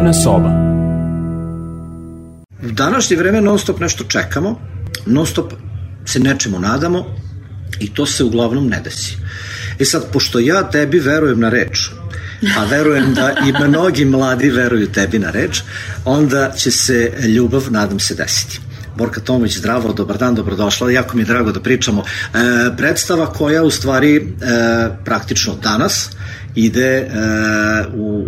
Crvena soba. U današnje vreme non stop nešto čekamo, non stop se nečemu nadamo i to se uglavnom ne desi. I sad, pošto ja tebi verujem na reč, a verujem da i mnogi mladi veruju tebi na reč, onda će se ljubav, nadam se, desiti. Borka Tomović, zdravo, dobar dan, dobrodošla, jako mi je drago da pričamo. Predstava koja u stvari praktično danas ide u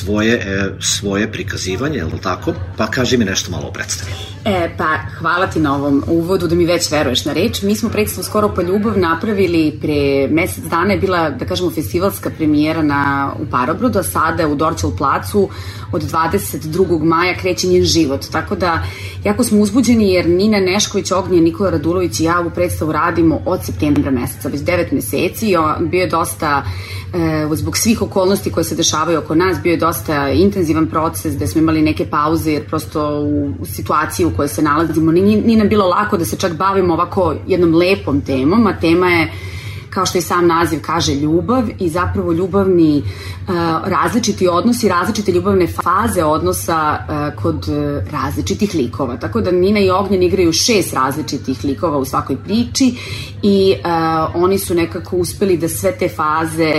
svoje prikazivanje, je li tako? Pa kaži mi nešto malo o predstavi. Pa hvala ti na ovom uvodu da mi već veruješ na reč. Mi smo predstavu Skoro pa ljubav napravili pre mesec dana, je bila, da kažemo, festivalska premijera u Parobrodu, a sada u Dorćol placu od 22. maja kreće njen život. Tako da, jako smo uzbuđeni jer Nina Nešković, Ognjen, Nikola Radulović i ja ovu predstavu radimo od septembra meseca, već 9 meseci. Bio je dosta, zbog svih okolnosti koje se dešavaju oko nas, bio je dosta intenzivan proces gde smo imali neke pauze jer prosto u situaciji u kojoj se nalazimo nije nam bilo lako da se čak bavimo ovako jednom lepom temom, a tema je, kao što i sam naziv kaže, ljubav i zapravo ljubavni različiti odnosi, različite ljubavne faze odnosa kod različitih likova. Tako da Nina i Ognjen igraju 6 različitih likova u svakoj priči i oni su nekako uspeli da sve te faze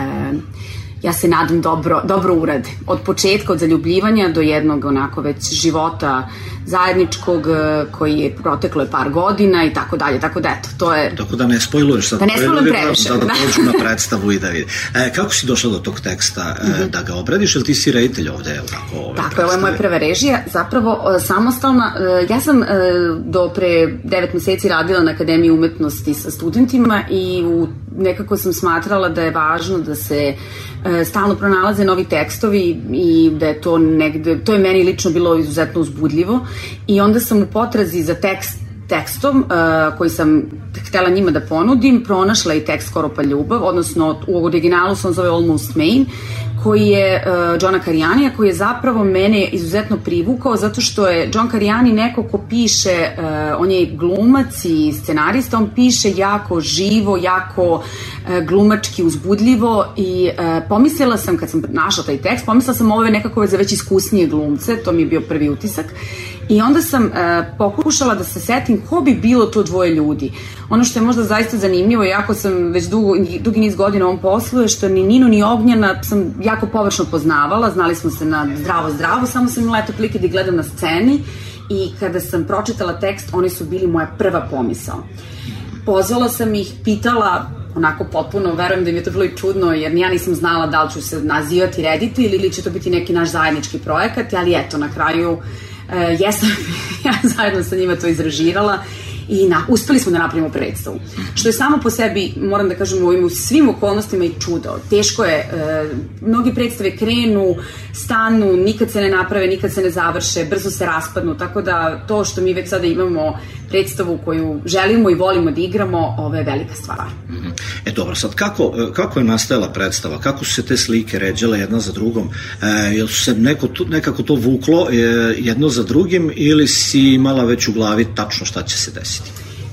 ja se nadam dobro urade. Od početka, od zaljubljivanja do jednog onako već života zajedničkog koji je proteklo par godina i tako dalje, tako da eto, to je... Tako da ne spojluješ sad. Da ne spojlujem previše. Da dođu na predstavu i da vidi. Kako si došla do tog teksta da ga obradiš, ili ti si reditelj ovde, je li tako? Tako, ovo je moja prva režija, zapravo samostalna. Ja sam do pre 9 meseci radila na Akademiji umetnosti sa studentima i nekako sam smatrala da je važno da se stalno pronalaze novi tekstovi i da je to negde, to je meni lično bilo izuzetno uzbudljivo i onda sam u potrazi za tekstom koji sam htela njima da ponudim, pronašla i tekst Skoro pa ljubav, odnosno u originalu se on zove Almost Maine, koji je Johna Carianija, koji je zapravo mene izuzetno privukao zato što je John Cariani neko ko piše, on je glumac i scenarista, on piše jako živo, jako glumački, uzbudljivo i pomislila sam, kad sam našla taj tekst, pomislila sam ovo je nekako za već iskusnije glumce, to mi je bio prvi utisak. I onda sam pokušala da se setim ko bi bilo to dvoje ljudi. Ono što je možda zaista zanimljivo, jako sam već dugi niz godina u ovom poslu, je što ni Ninu ni Ognjena sam jako površno poznavala, znali smo se na zdravo, samo sam imala eto prilike da gledam na sceni i kada sam pročitala tekst, oni su bili moja prva pomisao. Pozvala sam ih, pitala, onako potpuno, verujem da im je to bilo i čudno, jer ja nisam znala da li ću se nazivati reditelj ili će to biti neki naš zajednički projekat, ali eto, na kraju jesam ja zajedno sa njima to izrežirala i uspeli smo da napravimo predstavu. Što je samo po sebi, moram da kažem, u svim okolnostima i čudo. Teško je, mnogi predstave krenu, stanu, nikad se ne naprave, nikad se ne završe, brzo se raspadnu, tako da to što mi već sada imamo predstavu koju želimo i volimo da igramo, ovo je velika stvar. Dobro, sad kako je nastajala predstava? Kako su se te slike ređale jedna za drugom? Jel su se nekako to vuklo jedno za drugim ili si imala već u glavi tačno šta će se desiti?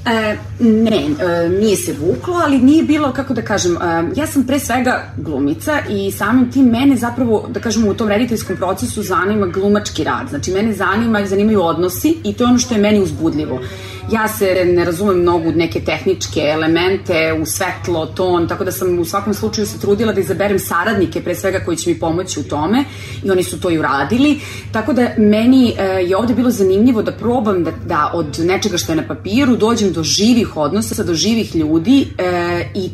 Ne, nije se vuklo, ali nije bilo, kako da kažem, ja sam pre svega glumica i samim tim mene zapravo, da kažem, u tom rediteljskom procesu zanima glumački rad. Znači, mene zanimaju odnosi i to je ono što je meni uzbudljivo. Ja se ne razumem mnogo u neke tehničke elemente, u svetlo, ton, tako da sam u svakom slučaju se trudila da izaberem saradnike, pre svega koji će mi pomoći u tome i oni su to i uradili. Tako da meni je ovde bilo zanimljivo da probam da od nečega što je na papiru dođem do živih odnosa, do živih ljudi i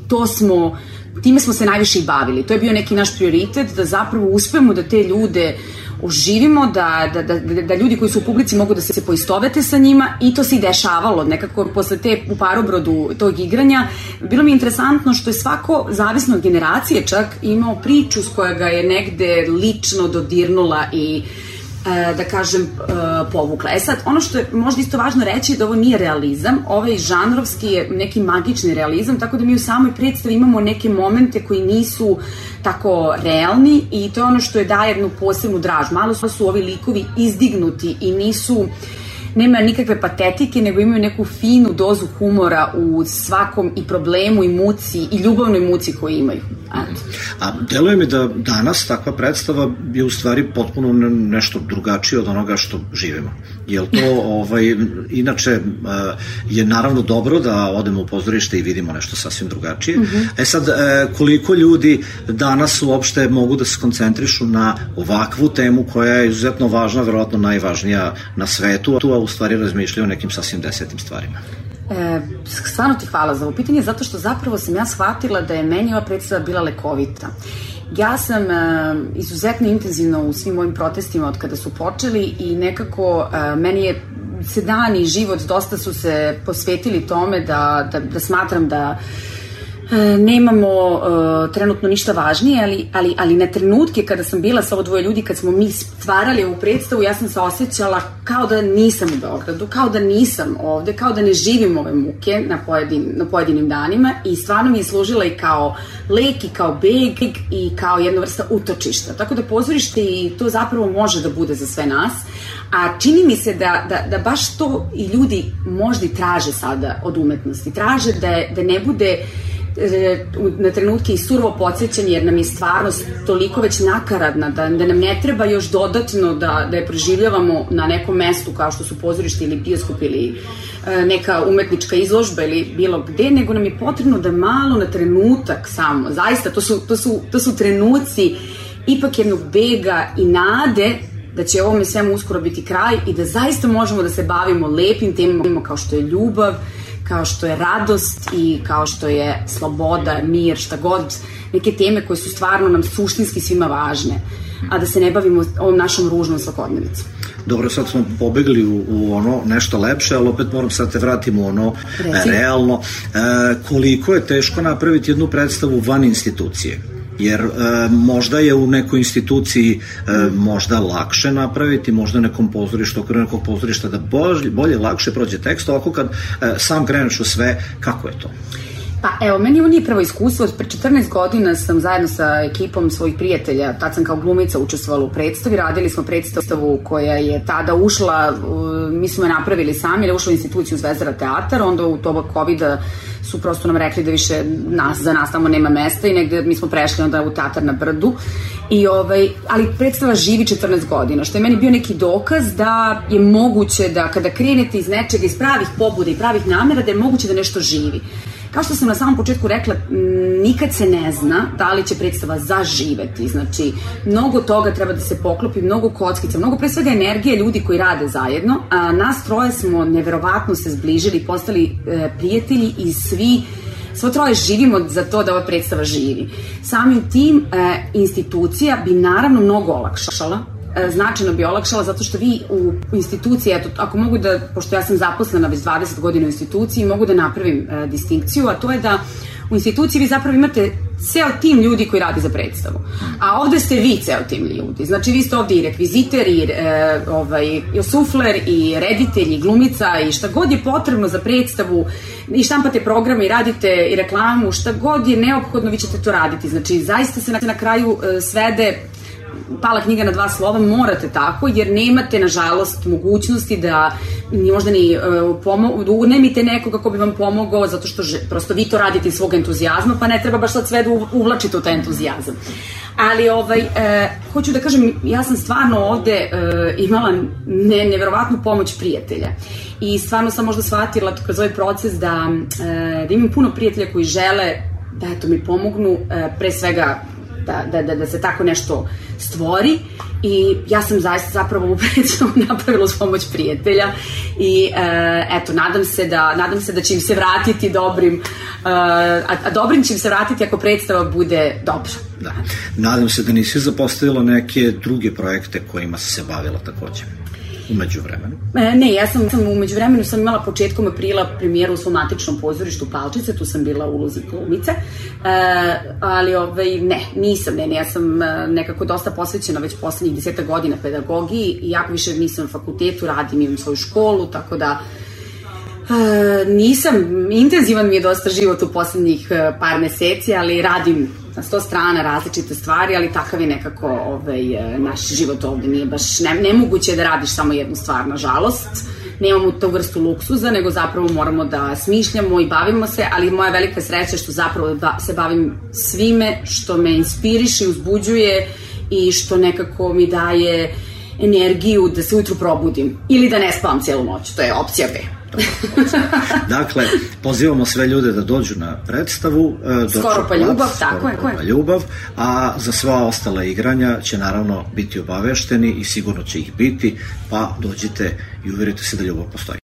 time smo se najviše i bavili. To je bio neki naš prioritet, da zapravo uspemo da te ljude oživimo, da ljudi koji su u publici mogu da se poistovete sa njima i to se i dešavalo. Nekako posle u Parobrodu tog igranja bilo mi je interesantno što je svako, zavisno od generacije čak, imao priču s koja ga je negde lično dodirnula i da kažem, povukla. Sad, ono što je možda isto važno reći je da ovo nije realizam, ovaj žanrovski je neki magični realizam, tako da mi u samoj predstavi imamo neke momente koji nisu tako realni i to je ono što je daje jednu posebnu draž. Malo su ovi likovi izdignuti i nisu nema nikakve patetike, nego imaju neku finu dozu humora u svakom i problemu i muci i ljubavnoj muci koju imaju. A deluje mi da danas takva predstava je u stvari potpuno nešto drugačije od onoga što živimo. Jel to, inače, je naravno dobro da odemo u pozorište i vidimo nešto sasvim drugačije. Sad, koliko ljudi danas uopšte mogu da se koncentrišu na ovakvu temu koja je izuzetno važna, verovatno najvažnija na svetu, a u stvari razmišljaju o nekim sasvim desetim stvarima. Stvarno ti hvala za ovo pitanje, zato što zapravo sam ja shvatila da je meni ova predstava bila lekovita. Ja sam izuzetno intenzivno u svim mojim protestima od kada su počeli i nekako meni je se dan i život dosta su se posvetili tome da smatram da nemamo trenutno ništa važnije, ali na trenutke kada sam bila sa ovo dvoje ljudi, kad smo mi stvarali ovu predstavu, ja sam se osjećala kao da nisam u Beogradu, kao da nisam ovde, kao da ne živim ove muke na pojedinim danima i stvarno mi je služila i kao lek i kao beg i kao jedna vrsta utočišta. Tako da pozorište i to zapravo može da bude za sve nas, a čini mi se da baš to i ljudi možda i traže sada od umetnosti. Traže da ne bude na trenutke i surovo podsjećanje, jer nam je stvarnost toliko već nakaradna da nam ne treba još dodatno da je proživljavamo na nekom mestu kao što su pozorište ili bioskop ili neka umetnička izložba ili bilo gde, nego nam je potrebno da malo na trenutak samo, zaista to su trenuci ipak jednog bega i nade da će ovome svemu uskoro biti kraj i da zaista možemo da se bavimo lepim temama kao što je ljubav, kao što je radost i kao što je sloboda, mir, šta god, neke teme koje su stvarno nam suštinski svima važne, a da se ne bavimo ovom našom ružnom svakodnevicom. Dobro, sad smo pobegli u ono nešto lepše, ali opet moram sad te vratimo u ono realno. Koliko je teško napraviti jednu predstavu van institucije? Jer možda je u nekoj instituciji možda lakše napraviti, možda nekom pozorištu, okolo nekog pozorišta da bolje, lakše prođe tekst, ovako kad sam kreneš u sve, kako je to? Pa evo, meni ovo nije prvo iskustvo, pre 14 godina sam zajedno sa ekipom svojih prijatelja, tad sam kao glumica učestvovala u predstavi, radili smo predstavu koja je tada ušla, mi smo je napravili sami, jer je ušla u instituciju Zvezdara teatar, onda u toba COVID-a su prosto nam rekli da više za nas tamo nema mesta i negde mi smo prešli onda u teatar na Brdu. Ali predstava živi 14 godina, što je meni bio neki dokaz da je moguće da kada krenete iz nečega, iz pravih pobuda i pravih namera, da je moguće da nešto živi. Kao što sam na samom početku rekla, nikad se ne zna da li će predstava zaživeti, znači mnogo toga treba da se poklopi, mnogo kockica, mnogo pre svega energije ljudi koji rade zajedno, a nas troje smo neverovatno se zbližili, postali prijatelji i svo troje živimo za to da ova predstava živi. Samim tim institucija bi naravno mnogo olakšala, značajno bi olakšala, zato što vi u instituciji, eto, ako mogu da, pošto ja sam zaposlena već 20 godina u instituciji, mogu da napravim distinkciju, a to je da u instituciji vi zapravo imate ceo tim ljudi koji radi za predstavu. A ovde ste vi ceo tim ljudi. Znači vi ste ovde i rekviziter, i sufler, i reditelj, i glumica, i šta god je potrebno za predstavu, i štampate programe, i radite i reklamu, šta god je neophodno, vi ćete to raditi. Znači zaista se na kraju svede pala knjiga na 2 slova, morate tako, jer nemate, nažalost, mogućnosti da možda ni unemite nekog kako bi vam pomogao, zato što prosto vi to radite iz svog entuzijazma, pa ne treba baš sad sve da uvlačite u taj entuzijazam. Ali, hoću da kažem, ja sam stvarno ovde imala neverovatnu pomoć prijatelja. I stvarno sam možda shvatila kroz ovaj proces da imam puno prijatelja koji žele da mi pomognu, pre svega da se tako nešto stvori, i ja sam zapravo u predstavu napravila uz pomoć prijatelja i eto, nadam se da će im se vratiti dobrim, a dobrim će im se vratiti ako predstava bude dobra. Da. Nadam se da nisi zapostavila neke druge projekte kojima si se bavila takođe umeđu vremenu? Ne, ja sam umeđu vremenu imala početkom aprila premijeru u svom matičnom pozorištu Palčice, tu sam bila u ulozi glumice, ali nisam, ja sam nekako dosta posvećena već poslednjih 10 godina pedagogiji i jako više nisam na fakultetu, radim, imam svoju školu, tako da nisam, intenzivan mi je dosta život u poslednjih par meseci, ali radim na 100 strana različite stvari, ali takav je nekako naš život ovde, nije baš nemoguće da radiš samo jednu stvar, nažalost, nemamo tu vrstu luksuza, nego zapravo moramo da smišljamo i bavimo se, ali moja velika sreća što zapravo se bavim svime što me inspiriše i uzbuđuje i što nekako mi daje energiju da se ujutru probudim ili da ne spavam cijelu noć, to je opcija B. Dakle, pozivamo sve ljude da dođu na predstavu Skoro pa ljubav, tako je. Skoro pa ljubav, a za sva ostala igranja će naravno biti obavešteni i sigurno će ih biti, pa dođite i uverite se da ljubav postoji.